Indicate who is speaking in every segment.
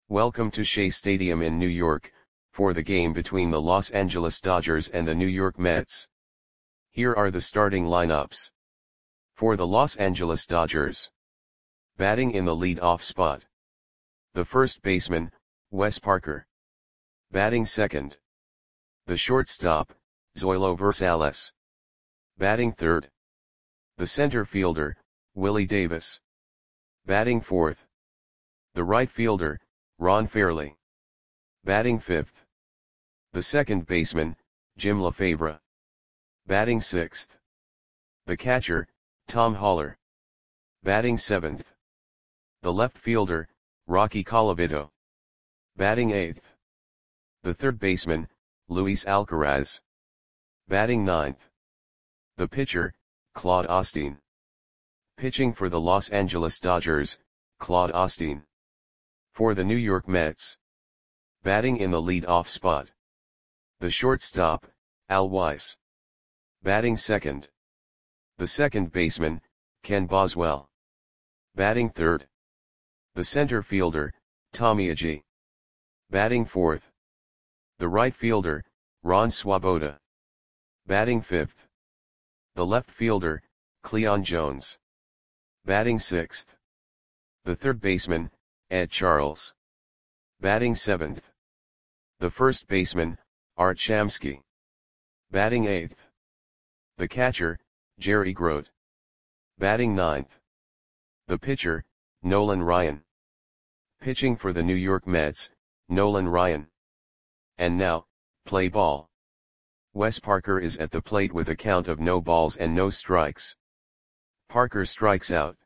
Speaker 1: Welcome to Shea Stadium in New York, for the game between the Los Angeles Dodgers and the New York Mets. Here are the starting lineups. For the Los Angeles Dodgers. Batting in the lead-off spot. The first baseman, Wes Parker. Batting second. The shortstop, Zoilo Versalles. Batting third. The center fielder, Willie Davis. Batting fourth. The right fielder, Ron Fairly. Batting fifth. The second baseman, Jim Lefebvre. Batting sixth. The catcher, Tom Haller. Batting seventh. The left fielder, Rocky Colavito. Batting eighth. The third baseman, Luis Alcaraz. Batting ninth. The pitcher, Claude Osteen. Pitching for the Los Angeles Dodgers, Claude Osteen. For the New York Mets. Batting in the lead-off spot. The shortstop, Al Weiss. Batting second. The second baseman, Ken Boswell. Batting third. The center fielder, Tommy Agee. Batting fourth. The right fielder, Ron Swoboda. Batting fifth. The left fielder, Cleon Jones. Batting sixth. The third baseman, Ed Charles. Batting seventh. The first baseman, Art Shamsky. Batting eighth. The catcher, Jerry Grote. Batting ninth. The pitcher, Nolan Ryan. Pitching for the New York Mets, Nolan Ryan. And now, play ball. Wes Parker is at the plate with a count of no balls and no strikes. Parker strikes out.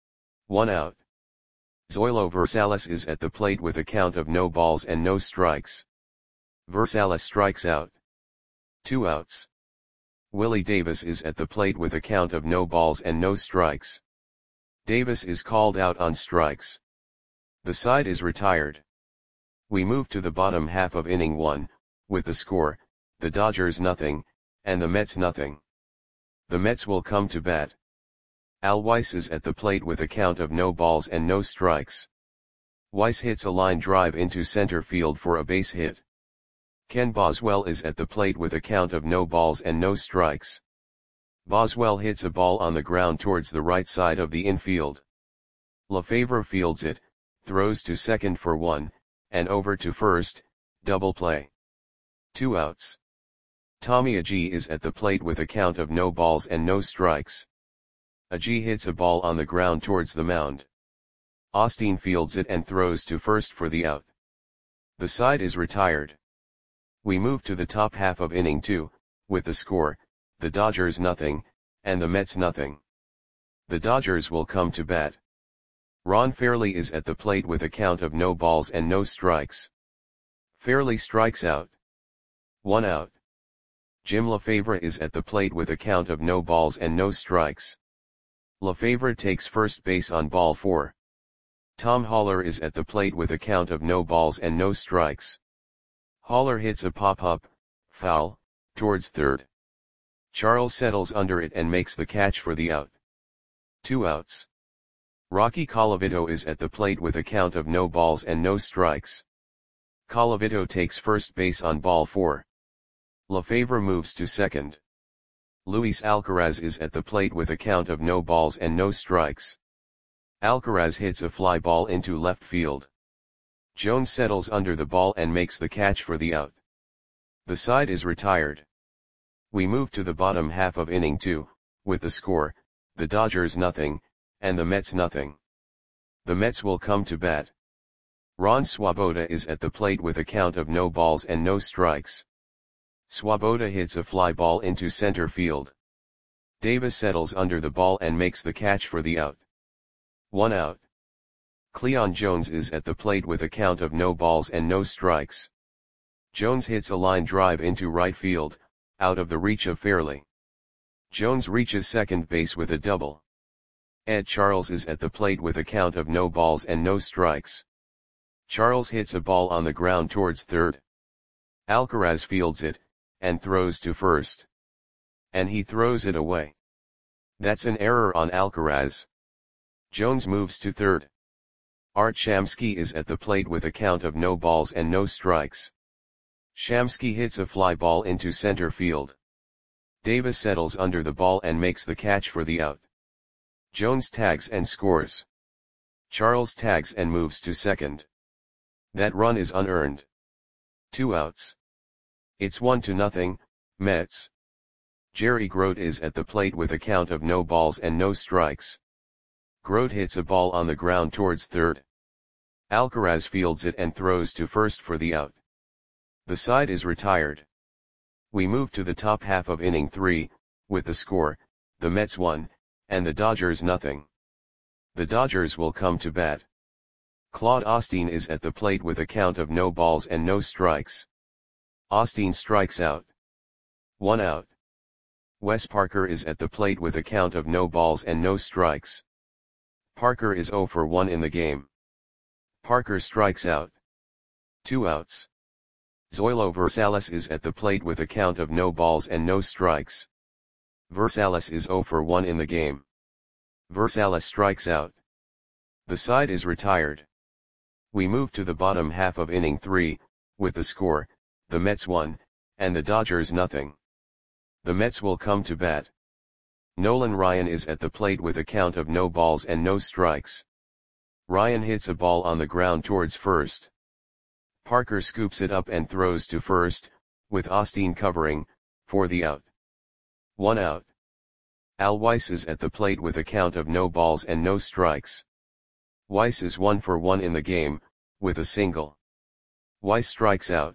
Speaker 1: 1 out. Zoilo Versalles is at the plate with a count of no balls and no strikes. Versalles strikes out. 2 outs. Willie Davis is at the plate with a count of no balls and no strikes. Davis is called out on strikes. The side is retired. We move to the bottom half of inning 1, with the score, the Dodgers nothing, and the Mets nothing. The Mets will come to bat. Al Weiss is at the plate with a count of no balls and no strikes. Weiss hits a line drive into center field for a base hit. Ken Boswell is at the plate with a count of no balls and no strikes. Boswell hits a ball on the ground towards the right side of the infield. Lefebvre fields it, throws to second for 1, and over to first, double play. 2 outs. Tommy Agee is at the plate with a count of no balls and no strikes. Agee hits a ball on the ground towards the mound. Osteen fields it and throws to first for the out. The side is retired. We move to the top half of inning 2, with the score, the Dodgers nothing, and the Mets nothing. The Dodgers will come to bat. Ron Fairly is at the plate with a count of no balls and no strikes. Fairly strikes out. 1 out. Jim Lefebvre is at the plate with a count of no balls and no strikes. Lefebvre takes first base on ball 4. Tom Haller is at the plate with a count of no balls and no strikes. Haller hits a pop-up, foul, towards third. Charles settles under it and makes the catch for the out. 2 outs. Rocky Colavito is at the plate with a count of no balls and no strikes. Colavito takes first base on ball 4. Lefebvre moves to second. Luis Alcaraz is at the plate with a count of no balls and no strikes. Alcaraz hits a fly ball into left field. Jones settles under the ball and makes the catch for the out. The side is retired. We move to the bottom half of inning 2, with the score, the Dodgers nothing, and the Mets nothing. The Mets will come to bat. Ron Swoboda is at the plate with a count of no balls and no strikes. Swoboda hits a fly ball into center field. Davis settles under the ball and makes the catch for the out. 1 out. Cleon Jones is at the plate with a count of no balls and no strikes. Jones hits a line drive into right field, out of the reach of Fairly. Jones reaches second base with a double. Ed Charles is at the plate with a count of no balls and no strikes. Charles hits a ball on the ground towards third. Alcaraz fields it, and throws to first. And he throws it away. That's an error on Alcaraz. Jones moves to third. Art Shamsky is at the plate with a count of no balls and no strikes. Shamsky hits a fly ball into center field. Davis settles under the ball and makes the catch for the out. Jones tags and scores. Charles tags and moves to second. That run is unearned. 2 outs. It's 1-0, Mets. Jerry Grote is at the plate with a count of no balls and no strikes. Grote hits a ball on the ground towards third. Alcaraz fields it and throws to first for the out. The side is retired. We move to the top half of inning 3, with the score, the Mets 1, and the Dodgers 0. The Dodgers will come to bat. Claude Osteen is at the plate with a count of no balls and no strikes. Osteen strikes out. 1 out. Wes Parker is at the plate with a count of no balls and no strikes. Parker is 0 for 1 in the game. Parker strikes out. 2 outs. Zoilo Versalles is at the plate with a count of no balls and no strikes. Versalles is 0 for 1 in the game. Versalles strikes out. The side is retired. We move to the bottom half of inning 3, with the score, the Mets 1, and the Dodgers 0. The Mets will come to bat. Nolan Ryan is at the plate with a count of no balls and no strikes. Ryan hits a ball on the ground towards first. Parker scoops it up and throws to first, with Osteen covering, for the out. 1 out. Al Weiss is at the plate with a count of no balls and no strikes. Weiss is 1 for 1 in the game, with a single. Weiss strikes out.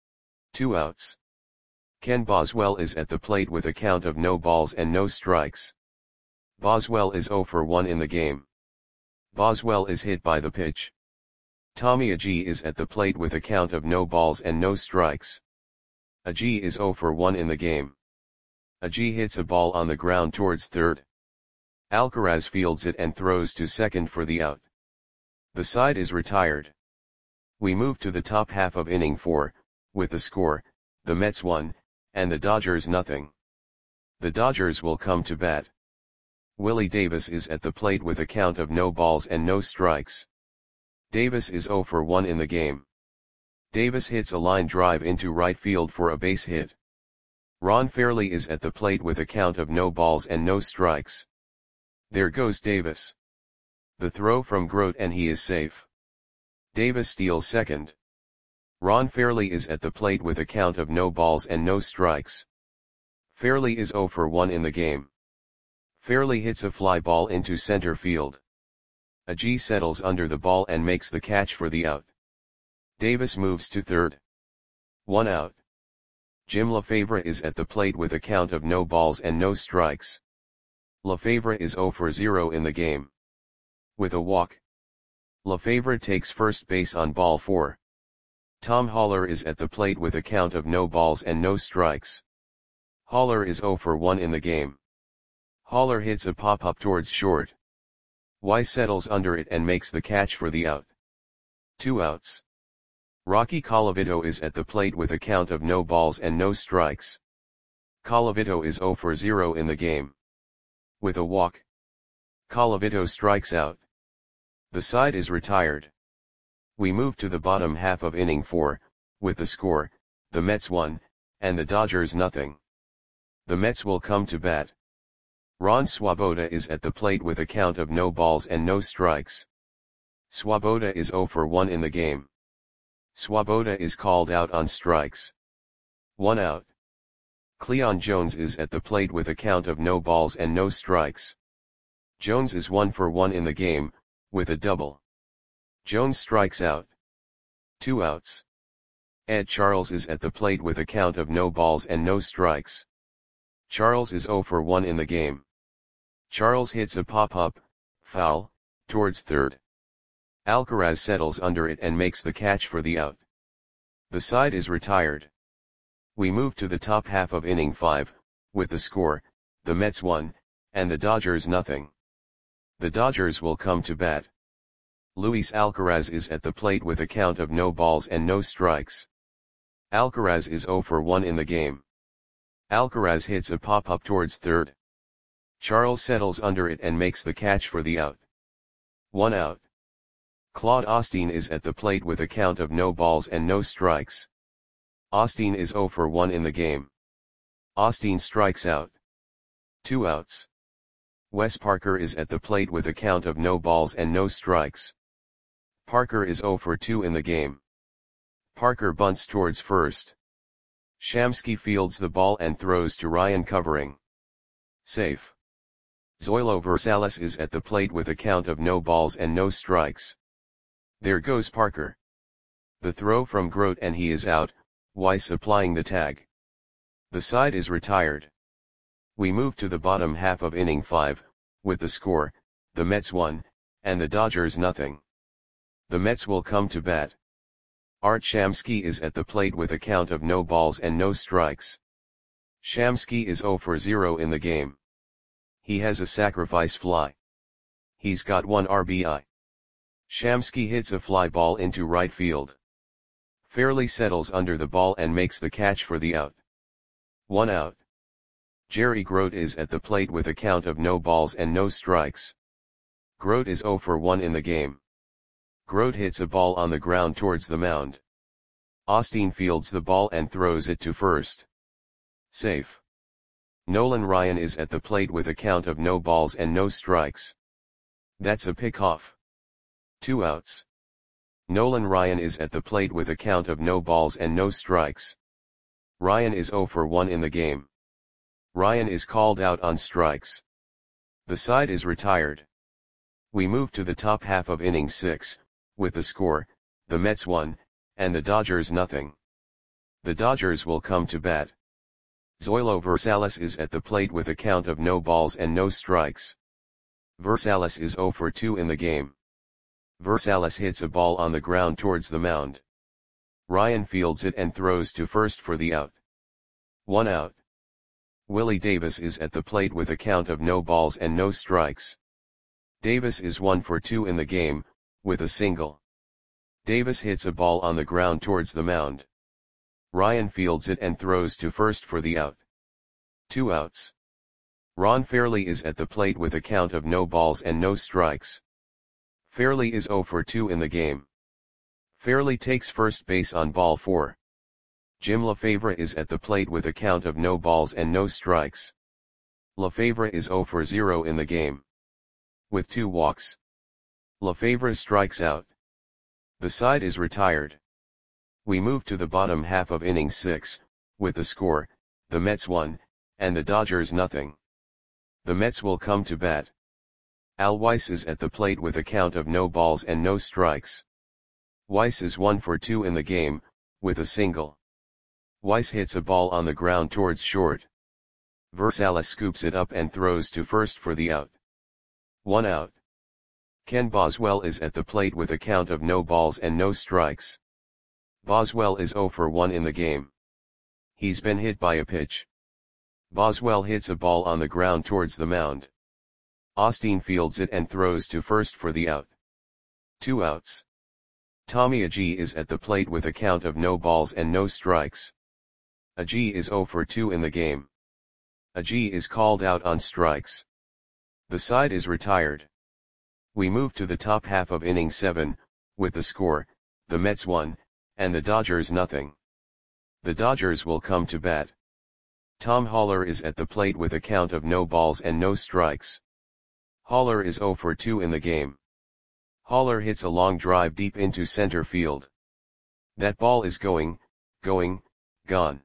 Speaker 1: 2 outs. Ken Boswell is at the plate with a count of no balls and no strikes. Boswell is 0 for 1 in the game. Boswell is hit by the pitch. Tommy Agee is at the plate with a count of no balls and no strikes. Agee is 0 for 1 in the game. Agee hits a ball on the ground towards third. Alcaraz fields it and throws to second for the out. The side is retired. We move to the top half of inning 4, with the score, the Mets 1, and the Dodgers 0. The Dodgers will come to bat. Willie Davis is at the plate with a count of no balls and no strikes. Davis is 0 for 1 in the game. Davis hits a line drive into right field for a base hit. Ron Fairly is at the plate with a count of no balls and no strikes. There goes Davis. The throw from Grote and he is safe. Davis steals second. Ron Fairly is at the plate with a count of no balls and no strikes. Fairly is 0 for 1 in the game. Fairly hits a fly ball into center field. Agee settles under the ball and makes the catch for the out. Davis moves to third. 1 out. Jim Lefebvre is at the plate with a count of no balls and no strikes. Lefebvre is 0 for 0 in the game. With a walk. Lefebvre takes first base on ball 4. Tom Haller is at the plate with a count of no balls and no strikes. Haller is 0 for 1 in the game. Haller hits a pop-up towards short. Weiss settles under it and makes the catch for the out. 2 outs. Rocky Colavito is at the plate with a count of no balls and no strikes. Colavito is 0 for 0 in the game. With a walk. Colavito strikes out. The side is retired. We move to the bottom half of inning 4, with the score, the Mets 1, and the Dodgers 0. The Mets will come to bat. Ron Swoboda is at the plate with a count of no balls and no strikes. Swoboda is 0 for 1 in the game. Swoboda is called out on strikes. 1 out. Cleon Jones is at the plate with a count of no balls and no strikes. Jones is 1 for 1 in the game, with a double. Jones strikes out. 2 outs. Ed Charles is at the plate with a count of no balls and no strikes. Charles is 0 for 1 in the game. Charles hits a pop-up, foul, towards third. Alcaraz settles under it and makes the catch for the out. The side is retired. We move to the top half of inning 5, with the score, the Mets 1, and the Dodgers 0. The Dodgers will come to bat. Luis Alcaraz is at the plate with a count of no balls and no strikes. Alcaraz is 0 for 1 in the game. Alcaraz hits a pop-up towards third. Charles settles under it and makes the catch for the out. 1 out. Claude Osteen is at the plate with a count of no balls and no strikes. Osteen is 0 for 1 in the game. Osteen strikes out. 2 outs. Wes Parker is at the plate with a count of no balls and no strikes. Parker is 0 for 2 in the game. Parker bunts towards first. Shamsky fields the ball and throws to Ryan covering. Safe. Zoilo Versalles is at the plate with a count of no balls and no strikes. There goes Parker. The throw from Grote and he is out, Weiss applying the tag. The side is retired. We move to the bottom half of inning 5, with the score, the Mets 1, and the Dodgers nothing. The Mets will come to bat. Art Shamsky is at the plate with a count of no balls and no strikes. Shamsky is 0 for 0 in the game. He has a sacrifice fly. He's got 1 RBI. Shamsky hits a fly ball into right field. Fairly settles under the ball and makes the catch for the out. 1 out. Jerry Grote is at the plate with a count of no balls and no strikes. Grote is 0 for 1 in the game. Grote hits a ball on the ground towards the mound. Osteen fields the ball and throws it to first. Safe. Nolan Ryan is at the plate with a count of no balls and no strikes. That's a pickoff. 2 outs. Nolan Ryan is at the plate with a count of no balls and no strikes. Ryan is 0 for 1 in the game. Ryan is called out on strikes. The side is retired. We move to the top half of inning 6, with the score, the Mets 1, and the Dodgers nothing. The Dodgers will come to bat. Zoilo Versalles is at the plate with a count of no balls and no strikes. Versalles is 0 for 2 in the game. Versalles hits a ball on the ground towards the mound. Ryan fields it and throws to first for the out. 1 out. Willie Davis is at the plate with a count of no balls and no strikes. Davis is 1 for 2 in the game, with a single. Davis hits a ball on the ground towards the mound. Ryan fields it and throws to first for the out. 2 outs. Ron Fairly is at the plate with a count of no balls and no strikes. Fairly is 0 for 2 in the game. Fairly takes first base on ball 4. Jim Lefebvre is at the plate with a count of no balls and no strikes. Lefebvre is 0 for 0 in the game. With 2 walks. Lefebvre strikes out. The side is retired. We move to the bottom half of inning 6, with the score, the Mets 1, and the Dodgers nothing. The Mets will come to bat. Al Weiss is at the plate with a count of no balls and no strikes. Weiss is 1 for 2 in the game, with a single. Weiss hits a ball on the ground towards short. Versalles scoops it up and throws to first for the out. 1 out. Ken Boswell is at the plate with a count of no balls and no strikes. Boswell is 0 for 1 in the game. He's been hit by a pitch. Boswell hits a ball on the ground towards the mound. Osteen fields it and throws to first for the out. 2 outs. Tommy Agee is at the plate with a count of no balls and no strikes. Agee is 0 for 2 in the game. Agee is called out on strikes. The side is retired. We move to the top half of inning 7, with the score, the Mets 1, and the Dodgers nothing. The Dodgers will come to bat. Tom Haller is at the plate with a count of no balls and no strikes. Haller is 0 for 2 in the game. Haller hits a long drive deep into center field. That ball is going, gone.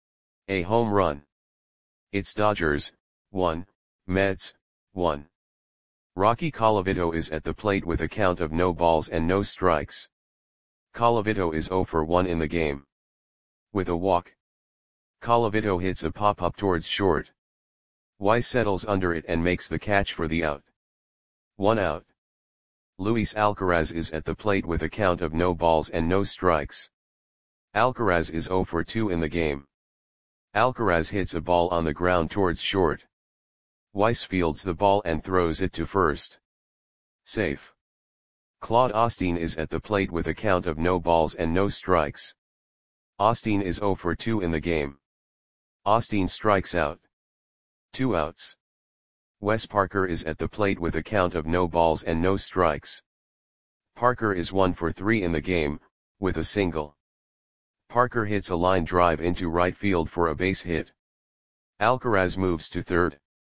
Speaker 1: A home run. It's Dodgers, 1, Mets, 1. Rocky Colavito is at the plate with a count of no balls and no strikes. Colavito is 0 for 1 in the game. With a walk. Colavito hits a pop-up towards short. Weiss settles under it and makes the catch for the out. 1 out. Luis Alcaraz is at the plate with a count of no balls and no strikes. Alcaraz is 0 for 2 in the game. Alcaraz hits a ball on the ground towards short. Weiss fields the ball and throws it to first. Safe. Claude Osteen is at the plate with a count of no balls and no strikes. Osteen is 0 for 2 in the game. Osteen strikes out. 2 outs. Wes Parker is at the plate with a count of no balls and no strikes. Parker is 1 for 3 in the game, with a single. Parker hits a line drive into right field for a base hit. Alcaraz moves to third.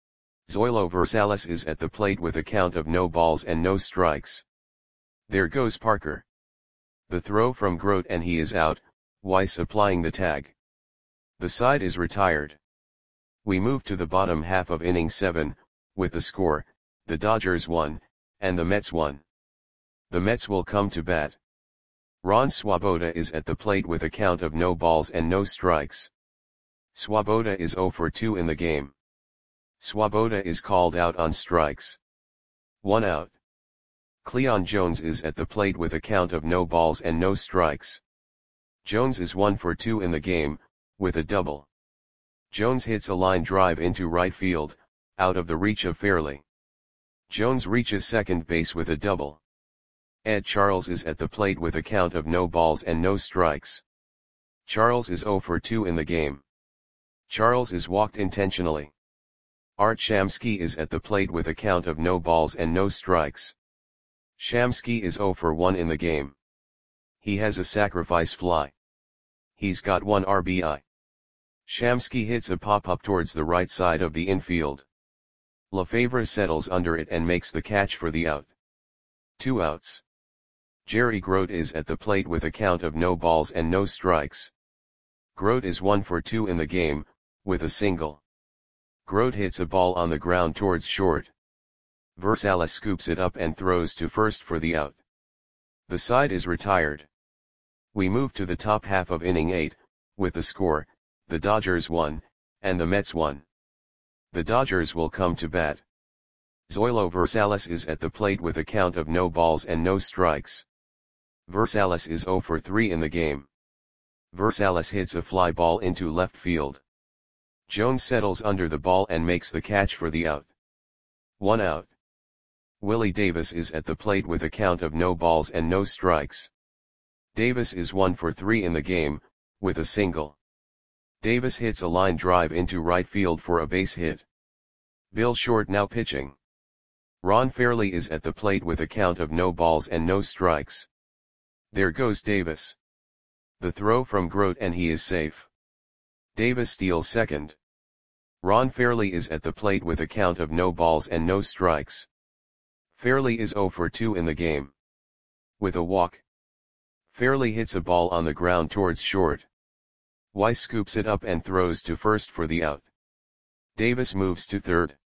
Speaker 1: Zoilo Versalles is at the plate with a count of no balls and no strikes. There goes Parker. The throw from Grote and he is out, Weiss applying the tag. The side is retired. We move to the bottom half of inning 7, with the score, the Dodgers 1, and the Mets 1. The Mets will come to bat. Ron Swoboda is at the plate with a count of no balls and no strikes. Swoboda is 0 for 2 in the game. Swoboda is called out on strikes. 1 out. Cleon Jones is at the plate with a count of no balls and no strikes. Jones is 1 for 2 in the game, with a double. Jones hits a line drive into right field, out of the reach of Fairley. Jones reaches second base with a double. Ed Charles is at the plate with a count of no balls and no strikes. Charles is 0 for 2 in the game. Charles is walked intentionally. Art Shamsky is at the plate with a count of no balls and no strikes. Shamsky is 0 for 1 in the game. He has a sacrifice fly. He's got 1 RBI. Shamsky hits a pop-up towards the right side of the infield. Lefebvre settles under it and makes the catch for the out. 2 outs. Jerry Grote is at the plate with a count of no balls and no strikes. Grote is 1 for 2 in the game, with a single. Grote hits a ball on the ground towards short. Versalles scoops it up and throws to first for the out. The side is retired. We move to the top half of inning 8, with the score, the Dodgers 1, and the Mets 1. The Dodgers will come to bat. Zoilo Versalles is at the plate with a count of no balls and no strikes. Versalles is 0 for 3 in the game. Versalles hits a fly ball into left field. Jones settles under the ball and makes the catch for the out. 1 out. Willie Davis is at the plate with a count of no balls and no strikes. Davis is 1 for 3 in the game, with a single. Davis hits a line drive into right field for a base hit. Bill Short now pitching. Ron Fairley is at the plate with a count of no balls and no strikes. There goes Davis. The throw from Grote and he is safe. Davis steals second. Ron Fairley is at the plate with a count of no balls and no strikes. Fairley is 0 for 2 in the game. With a walk. Fairley hits a ball on the ground towards short. Weiss scoops it up and throws to first for the out. Davis moves to third.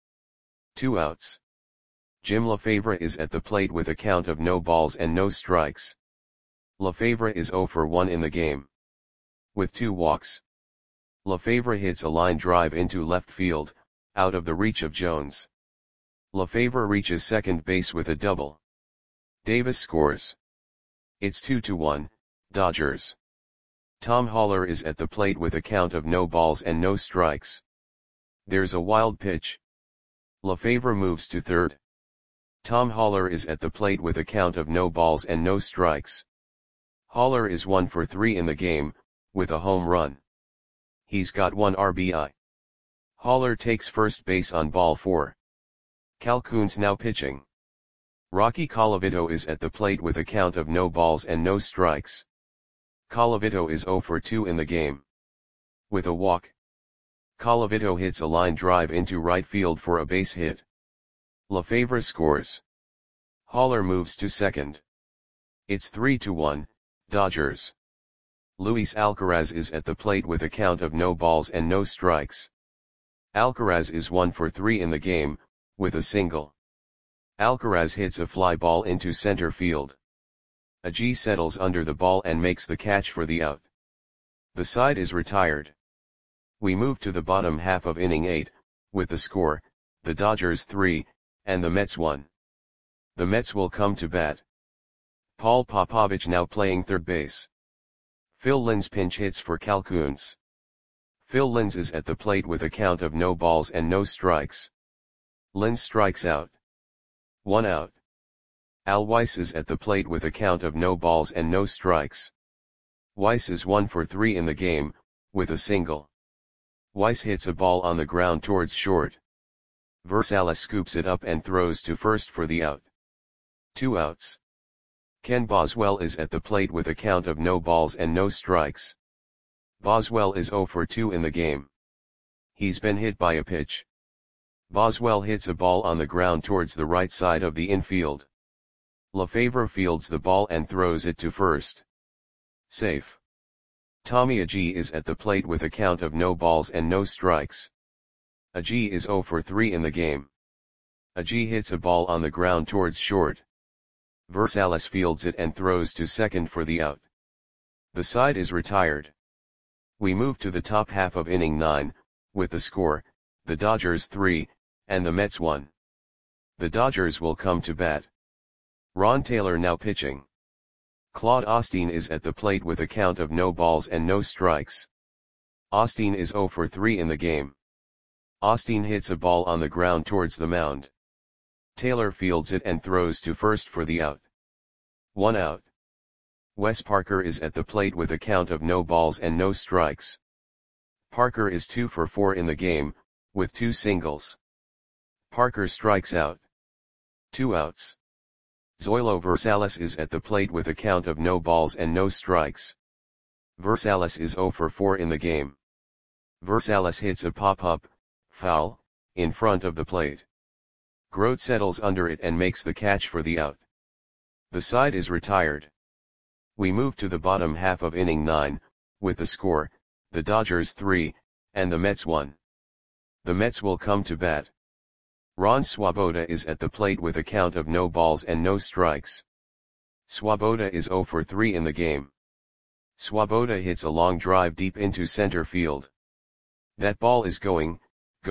Speaker 1: 2 outs. Jim Lefebvre is at the plate with a count of no balls and no strikes. Lefebvre is 0 for 1 in the game. With 2 walks. Lefebvre hits a line drive into left field, out of the reach of Jones. Lefebvre reaches second base with a double. Davis scores. It's 2-1, Dodgers. Tom Haller is at the plate with a count of no balls and no strikes. There's a wild pitch. Lefebvre moves to third. Tom Haller is at the plate with a count of no balls and no strikes. Haller is 1 for 3 in the game, with a home run. He's got 1 RBI. Haller takes first base on ball 4. Calhoun's now pitching. Rocky Colavito is at the plate with a count of no balls and no strikes. Colavito is 0 for 2 in the game. With a walk. Colavito hits a line drive into right field for a base hit. Lefebvre scores. Haller moves to second. It's 3-1, Dodgers. Luis Alcaraz is at the plate with a count of no balls and no strikes. Alcaraz is 1 for 3 in the game, with a single. Alcaraz hits a fly ball into center field. Agee settles under the ball and makes the catch for the out. The side is retired. We move to the bottom half of inning 8, with the score, the Dodgers 3, and the Mets 1. The Mets will come to bat. Paul Popovich now playing third base. Phil Linz pinch hits for Calhoun's. Phil Linz is at the plate with a count of no balls and no strikes. Linz strikes out. 1 out. Al Weiss is at the plate with a count of no balls and no strikes. Weiss is 1 for 3 in the game, with a single. Weiss hits a ball on the ground towards short. Versalles scoops it up and throws to first for the out. 2 outs. Ken Boswell is at the plate with a count of no balls and no strikes. Boswell is 0 for 2 in the game. He's been hit by a pitch. Boswell hits a ball on the ground towards the right side of the infield. Lefevre fields the ball and throws it to first. Safe. Tommy Agee is at the plate with a count of no balls and no strikes. Agee is 0 for 3 in the game. Agee hits a ball on the ground towards short. Versalles fields it and throws to second for the out. The side is retired. We move to the top half of inning 9, with the score, the Dodgers 3, and the Mets 1. The Dodgers will come to bat. Ron Taylor now pitching. Claude Osteen is at the plate with a count of no balls and no strikes. Osteen is 0 for 3 in the game. Osteen hits a ball on the ground towards the mound. Taylor fields it and throws to first for the out. 1 out. Wes Parker is at the plate with a count of no balls and no strikes. Parker is 2 for 4 in the game, with 2 singles. Parker strikes out. 2 outs. Zoilo Versalles is at the plate with a count of no balls and no strikes. Versalles is 0 for 4 in the game. Versalles hits a pop-up, foul, in front of the plate. Grote settles under it and makes the catch for the out. The side is retired. We move to the bottom half of inning 9, with the score, the Dodgers 3, and the Mets 1. The Mets will come to bat. Ron Swoboda is at the plate with a count of no balls and no strikes. Swoboda is 0 for 3 in the game. Swoboda hits a long drive deep into center field. That ball is gone.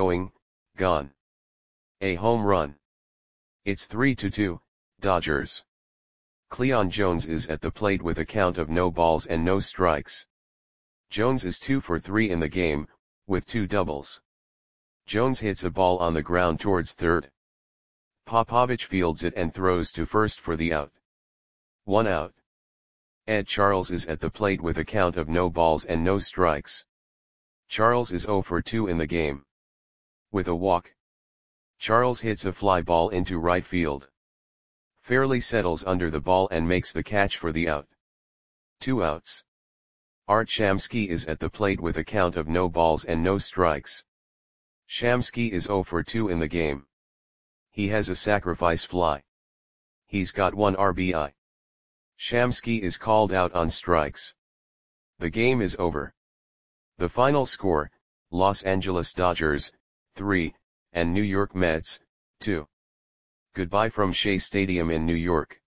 Speaker 1: A home run. It's 3-2, Dodgers. Cleon Jones is at the plate with a count of no balls and no strikes. Jones is 2 for 3 in the game, with 2 doubles. Jones hits a ball on the ground towards third. Popovich fields it and throws to first for the out. 1 out. Ed Charles is at the plate with a count of no balls and no strikes. Charles is 0 for 2 in the game. With a walk. Charles hits a fly ball into right field. Fairly settles under the ball and makes the catch for the out. 2 outs. Art Shamsky is at the plate with a count of no balls and no strikes. Shamsky is 0 for 2 in the game. He has a sacrifice fly. He's got 1 RBI. Shamsky is called out on strikes. The game is over. The final score, Los Angeles Dodgers, 3, and New York Mets, 2. Goodbye from Shea Stadium in New York.